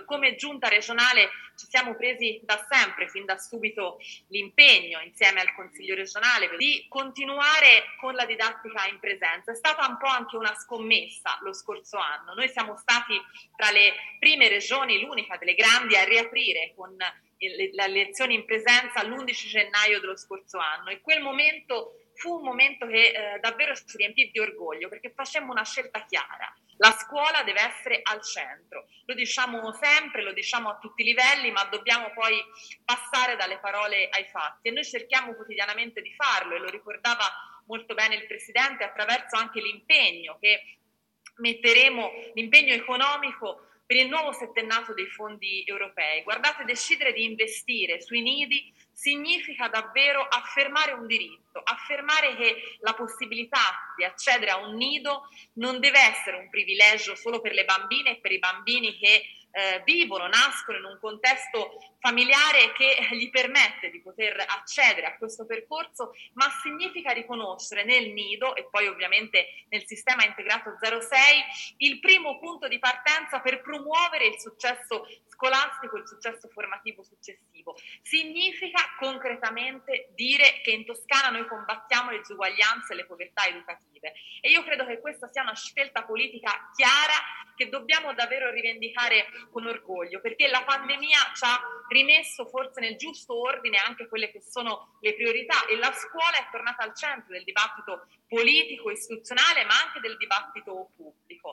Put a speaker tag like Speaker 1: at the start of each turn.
Speaker 1: e come giunta regionale ci siamo presi da sempre, fin da subito, l'impegno insieme al Consiglio regionale di continuare con la didattica in presenza. È stata un po' anche una scommessa lo scorso anno. Noi siamo stati tra le prime regioni, l'unica delle grandi, a riaprire con le lezioni in presenza l'11 gennaio dello scorso anno, e quel momento fu un momento che davvero ci riempì di orgoglio, perché facemmo una scelta chiara: la scuola deve essere al centro. Lo diciamo sempre, lo diciamo a tutti i livelli, ma dobbiamo poi passare dalle parole ai fatti, e noi cerchiamo quotidianamente di farlo, e lo ricordava molto bene il Presidente, attraverso anche l'impegno che metteremo, l'impegno economico per il nuovo settennato dei fondi europei. Guardate, decidere di investire sui nidi significa davvero affermare un diritto, affermare che la possibilità di accedere a un nido non deve essere un privilegio solo per le bambine e per i bambini che vivono, nascono in un contesto familiare che gli permette di poter accedere a questo percorso, ma significa riconoscere nel nido, e poi ovviamente nel sistema integrato 06, il primo punto di partenza per promuovere il successo scolastico, il successo formativo successivo. Significa concretamente dire che in Toscana noi combattiamo le disuguaglianze e le povertà educative, e io credo che questa sia una scelta politica chiara che dobbiamo davvero rivendicare con orgoglio, perché la pandemia ci ha rimesso forse nel giusto ordine anche quelle che sono le priorità, e la scuola è tornata al centro del dibattito politico, istituzionale, ma anche del dibattito pubblico.